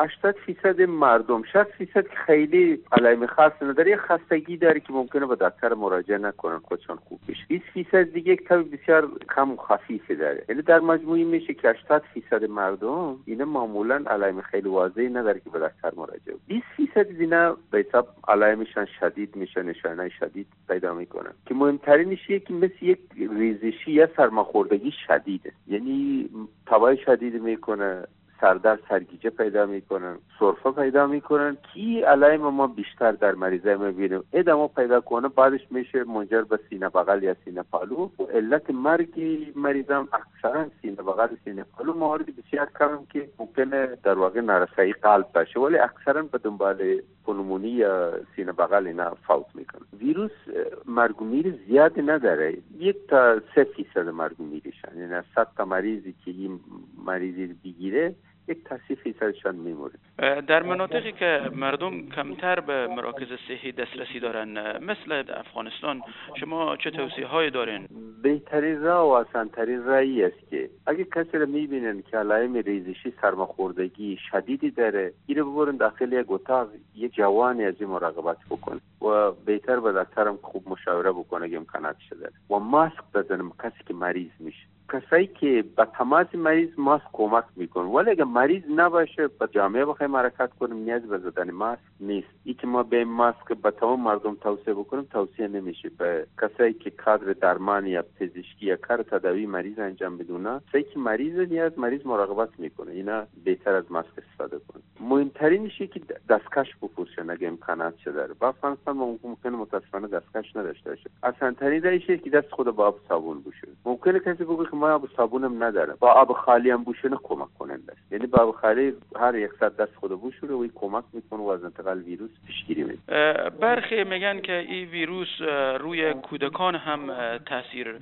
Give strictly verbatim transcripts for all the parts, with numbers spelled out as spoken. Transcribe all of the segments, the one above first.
هشتاد فیصد مردم، شصت فیصد که خیلی علائم خاص نداره، یه خستگی داره که ممکنه به دکتر مراجعه نکنن خودشان خوب بشه. بیست فیصد دیگه یک طب بسیار کم و خفیفی داره. یعنی در مجموعی میشه که هشتاد فیصد مردم اینا معمولا علائم خیلی واضحی نداره که به دکتر مراجعه. بیست فیصد اینا به حساب علائمشان شدید میشه، نشانه شدید پیدا میکنن که مهمترینش اینه که مثل یک ریزشی یا سرماخوردگی شدیده، یعنی تبای شدید میکنه، سردرد، سرگیجه پیدا میکنن، سرفه پیدا میکنن که علائم ما بیشتر در مریضای میبینیم. ادامه پیدا کنه بعدش میشه منجر به سینه بغل یا سینه پالو و علت مرگ مریضان اکثرا سینه بغل و سینه پالو. موارد بسیار کم که ممکنه در واقع نارسایی قلب باشه ولی اکثرا به دنبال پنومونی یا سینه بغل اینا فوت میکنه. ویروس مرگ و میر زیاد نداره، یک تا سه فیصد مرگ و میرشن، یعنی از صد تا مریضی که این مریضی بگیره یک تا سی فیصدشان میموره. در مناطقی که مردم کمتر به مراکز صحی دسترسی دارن مثل افغانستان شما چه توصیه هایی دارین؟ بهترین راه و آسان‌ترین راهی است که اگه کسی رو میبینن که علائم ریزشی سرماخوردگی شدیدی داره، اینو ببرن داخل یک اتاق، یک جوانی از این مراقبت بکنه و بهتر به دکترم خوب مشاوره بکنه که امکاناتش داره و ماسک بزنه کسی که مریض میشه. کسایی که با تماس مریض ماسک کمک میکنه ولی اگه مریض نباشه با جامعه بخوایم حرکت کنیم نیاز به زدن ماسک نیست. این که ما به ماسک به تمام مردم توصیه بکنیم توصیه نمیشه. به کسایی که کادر درمان یا پزشکی یا کار تداوی مریض انجام بدونه، کسایی که مریض نیاز مریض مراقبت میکنه، اینا بهتر از ماسک استفاده کنه. مهمترین چیزی که دستکش بپوشن اگه امکانات داره. با افغانستان ممکنه متاسفانه دستکش نداشته باشه. اصلا ترین راهشه که دست خود با آب صابون بوشه. ممکنه کسی بگه که ما آب صابونم نداره، با آب خالی هم بوشونه کمک کننده است. یعنی با آب خالی هر صد دست خود بوشونه و کمک میکنه و از انتقال ویروس پیشگیری میکنه. برخی میگن که این ویروس روی کودکان هم تاثیر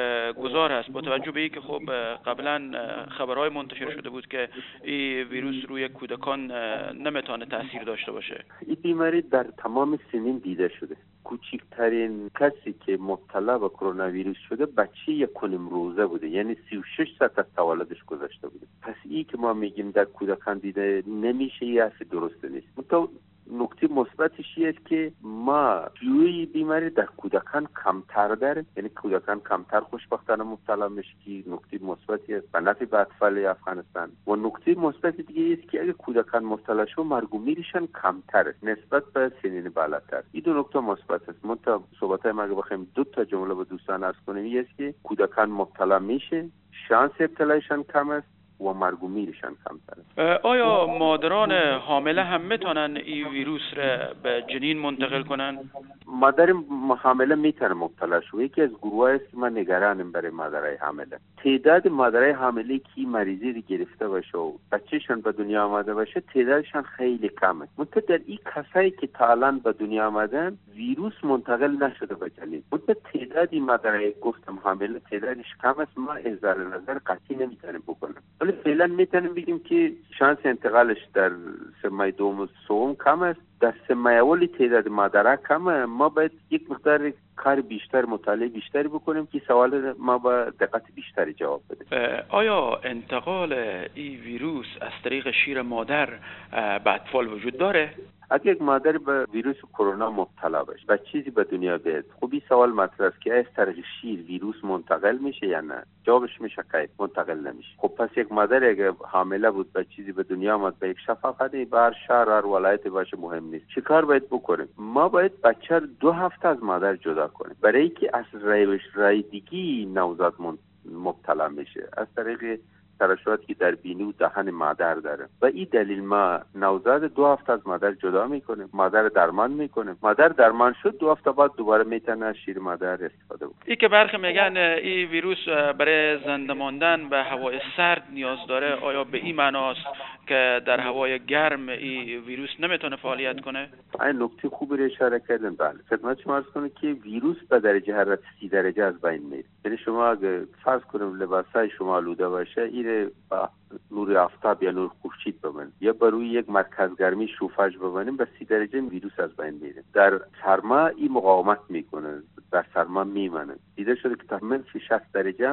گذار است، با توجه به اینکه خب قبلا خبرهای منتشر شده بود که این ویروس روی کودکان نمیتونه تاثیر داشته باشه. این بیماری در تمام سنین دیده شده. کوچکترین کسی که مبتلا به کرونا ویروس شده بچه یک کنیم روزه بوده، یعنی سی و شش ساعت از تولدش گذشته بوده. پس این که ما میگیم در کودکان دیده نمیشه یه اصل درسته نیست. تو نکته مثبتش اینه که ما جوی بیماری در کودکان کمتر داره، یعنی کودکان کمتر خوشبختانه مبتلا میشه که نکته مثبتی است به نفع اطفال افغانستان. و نکته مثبت دیگه است که اگه کودکان مبتلا شو مرگ و میرشن کمتر است نسبت به سنین بالاتر. این دو نکته مثبت است. منتها صحبتای ما اگه بخوایم دو تا جمله به دوستان عرض کنیم این است که کودکان مبتلا میشه، شانس ابتلایشان کم است و مرگ و میرشان کمتره. آیا مادران حامله هم میتونن این ویروس را به جنین منتقل کنن؟ مادر حامله میتونه مبتلا شو. یکی از گروه است که من نگرانم برای مادرای حامله. تعداد مادرای حامله که مریضی رو گرفته باشه و بچه‌شان به دنیا آمده باشه تعدادشان خیلی کمه. منتها در این کسایی که تا الان به دنیا آمدن ویروس منتقل نشده به جنین. منتها تعدادی مادرای گفتم حامله تعدادش کم است. ما اظهار نظر قطعی نمیتونیم بکنیم. ولی فعلا میتونیم بگیم که شانس انتقالش در سه ماه دوم و سوم کم است. در سه ماه اولی تعداد مادرها کمه. ما باید یک مقدار کار بیشتر، مطالعه بیشتری بکنیم که سوال ما با دقت بیشتری جواب بده. آیا انتقال این ویروس از طریق شیر مادر به اطفال وجود داره؟ اگه یک مادر به ویروس کرونا مبتلا باشه و چیزی به دنیا بیاد، خب این سوال مطرح است که از طریق شیر ویروس منتقل میشه یا نه؟ جوابش میشه که منتقل نمیشه. خب پس یک مادر اگه حامله بود و چیزی به دنیا آمد به یک شفقتی بر شهر هر ولایت باشه مهم نیست. چیکار باید بکنیم؟ ما باید بچه دو هفته از مادر جدا کنیم برای اینکه از روش رای دیگی نوزاد مبتلا میشه، از طریق ترشحاتی که در بینی و دهن مادر داره. و این دلیل ما نوزاد دو هفته از مادر جدا میکنه، مادر درمان میکنه. مادر درمان شد دو هفته بعد دوباره میتونه از شیر مادر استفاده کنه. این که برخی میگن این ویروس برای زنده ماندن به هوای سرد نیاز داره، آیا به این معناست که در هوای گرم این ویروس نمیتونه فعالیت کنه؟ این نکته خوبی رو اشاره کردن. بله، خدمت شما عرض کنم که ویروس به درجه حرارت سی درجه از بین میره. یعنی شما اگه فرض کنیم لباسای شما آلوده باشه، این با نور آفتاب یا نور خورشید ببینید یا بر روی یک مرکز گرمی شوفاژ ببینیم به سی درجه ویروس از بین میره. در سرما این مقاومت میکنه، در سرما میمانه. دیده شده که تا منفی شصت درجه هم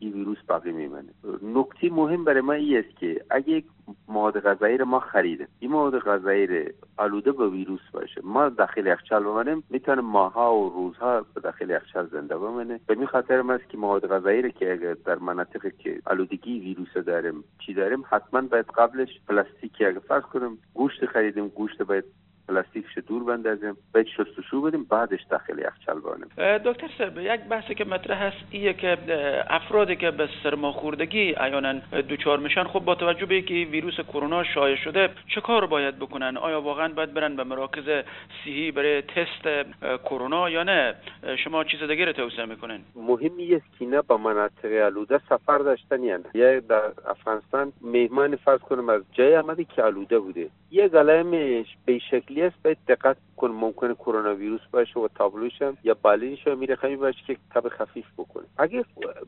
این ویروس باقی میمونه. نکته مهم برای ما این است که اگه یک مواد غذایی رو ما خریدیم، این مواد غذایی رو آلوده به ویروس باشه، ما داخل یخچال بمانیم، میتونه ماها و روزها به داخل یخچال زنده بمونه. به این خاطر ما است که مواد غذایی رو که اگر در مناطقی که آلودگی ویروس داریم چی داریم، حتما باید قبلش پلاستیکی، اگر فرض کنیم گوشت خریدیم، گوشت باید پلاستیکش دور بندازیم، باید شستشو بدیم، بعدش داخل یخچال بمونه. دکتر صاحب، یک بحثی که مطرح هست اینه که افرادی که به سرماخوردگی عیانا دچار میشن، خب با توجه به اینکه ویروس کرونا شایع شده چه کار باید بکنن؟ آیا واقعا باید برن به مراکز صحی برای تست کرونا یا نه؟ شما چیز دیگه رو توصیه میکنین؟ مهمی است که اینا با مناطق آلوده سفر داشتن یا نه. یا در افغانستان مهمان فرض کنیم از جای آمده که آلوده بوده، یه علائمش به شکلی است، باید دقت کن، ممکنه کرونا ویروس باشه و تابلوش هم یا بالینش هم میره خیلی باشه که تب خفیف بکنه. اگه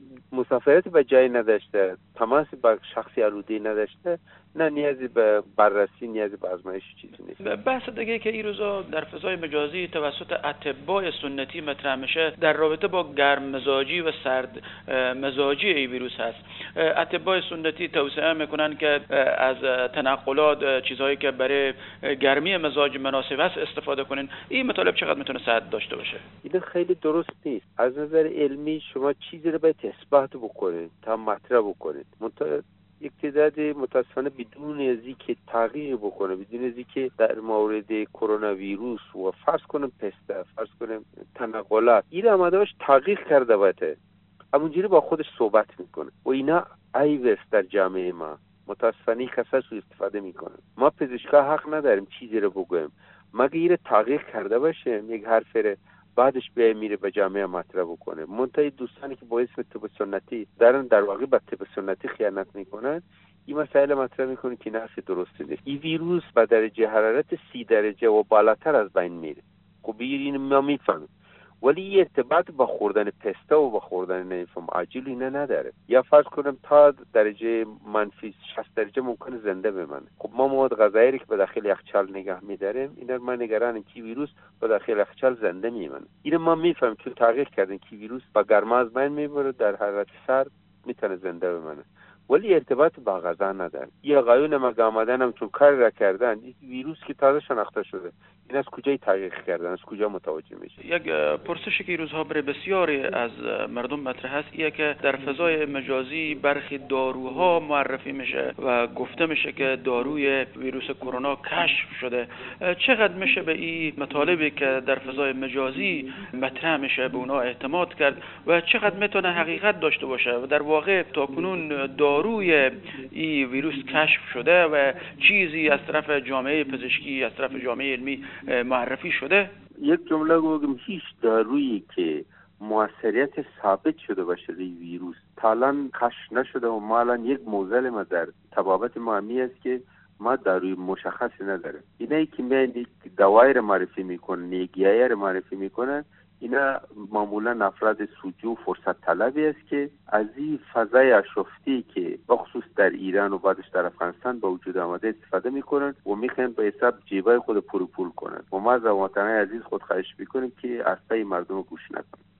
مسافرت به جای نداشته، تماس با شخصی آلوده نداشته، نه نیازی به بررسی، نیازی به آزمایش چیزی نیست. بحث دیگه که این روزا در فضای مجازی توسط اتباع سنتی مطرح میشه در رابطه با گرم مزاجی و سرد مزاجی این ویروس هست. اتباع سنتی توصیه میکنن که از تنقلات، چیزهایی که برای گرمی مزاج مناسب است استفاده کنین. این مطالب چقدر میتونه صحت داشته باشه؟ این خیلی درست نیست. از نظر علمی شما چیزی رو باید اثبات بکنید تا مطرح بکنید. یک تعداد متاسفانه بدون از اینکه تغییر بکنه، بدون از اینکه در مورد کرونا ویروس و فرض کنیم پسته، فرض کنیم تنقلات، این آمدهاش تغییر کرده باشه، همونجوری با خودش صحبت میکنه و اینا عیب است در جامعه ما. متاسفانه کسا سو استفاده میکنه. ما پزشکا حق نداریم چیزی رو بگویم مگه این تغییر کرده باشه، یک حرف رو بعدش بیای میره به جامعه مطرح بکنه. منتهی دوستانی که با اسم طب سنتی دارن در واقع به طب سنتی خیانت میکنن، این مسائل مطرح میکنه که نفس درستی نیست. این ویروس با درجه حرارت سی درجه و بالاتر از بین میره. خب این ما میفهمیم، ولی ارتباط با خوردن پسته و با خوردن نفهم عاجل اینا نداره. یا فرض کنم تا درجه منفی شصت درجه ممکنه زنده بمانه. خب ما مواد غذایی که به داخل یخچال نگه می‌داریم، اینا ما نگرانیم که ویروس به داخل یخچال زنده میمونه. اینو ما میفهمیم که تغییر کردن که ویروس با گرما از بین میبره، در حرارت سرد میتونه زنده بمانه، ولی ارتباط با غذا نداره. یا آقایون ما آمدن هم چون کار را کردن، ویروس که تازه شناخته شده، این از کجای تغییر کردن، از کجا متوجه میشه؟ یک پرسشی که روزها برای بسیاری از مردم مطرح هست اینه که در فضای مجازی برخی داروها معرفی میشه و گفته میشه که داروی ویروس کرونا کشف شده. چقدر میشه به این مطالبی که در فضای مجازی مطرح میشه به اونا اعتماد کرد و چقدر میتونه حقیقت داشته باشه و در واقع تاکنون داروی این ویروس کشف شده و چیزی از طرف جامعه پزشکی، از طرف جامعه علمی معرفی شده؟ یک جمله بگم، هیچ دارویی که موثریت ثابت شده باشه روی ویروس تا الان کشف نشده و ما الان یک موزل ما در طبابت ما همی است که ما داروی مشخصی نداره. اینایی که میان دوایی رو معرفی میکنن، نیگیایی رو معرفی میکنن، اینا معمولا افراد سوجو و فرصت طلبی است که از این فضای آشفتی که بخصوص در ایران و بعدش در افغانستان به وجود آمده استفاده میکنن و میخوان به حساب جیبای خود پول پول کنن. و ما از وطنای عزیز خود خواهش میکنیم که از پای مردم گوش نکنن.